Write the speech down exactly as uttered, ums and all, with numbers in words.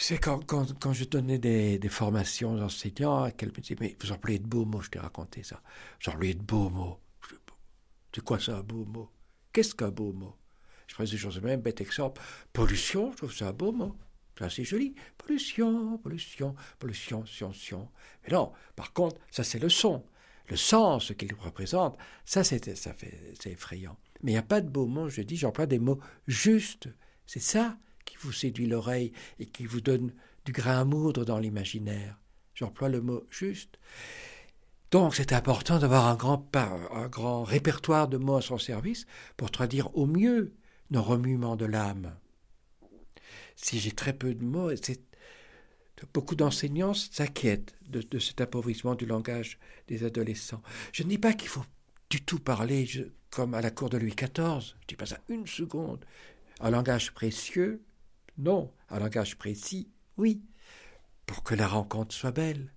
sais, quand, quand, quand je donnais des, des formations aux enseignants, qu'elles me disaient, mais vous employez de beaux mots, je t'ai raconté ça. Vous employez de beaux mots. Je dis, c'est quoi ça, un beau mot? Qu'est-ce qu'un beau mot? Je prends des choses même, bête exemple. Pollution, je trouve ça un beau mot. C'est assez joli. Pollution, pollution, pollution, sion, sion. Mais non, par contre, ça c'est le son. Le sens qu'il représente, ça, c'est, ça fait, c'est effrayant. Mais il n'y a pas de beaux mots, je dis, j'emploie des mots justes. C'est ça qui vous séduit l'oreille et qui vous donne du grain à moudre dans l'imaginaire. J'emploie le mot juste. Donc c'est important d'avoir un grand, un grand répertoire de mots à son service pour traduire au mieux nos remuements de l'âme. Si j'ai très peu de mots, c'est... beaucoup d'enseignants s'inquiètent de, de cet appauvrissement du langage des adolescents. Je ne dis pas qu'il faut du tout parler je, comme à la cour de Louis quatorze. Je ne dis pas ça une seconde. Un langage précieux, non. Un langage précis, oui. Pour que la rencontre soit belle.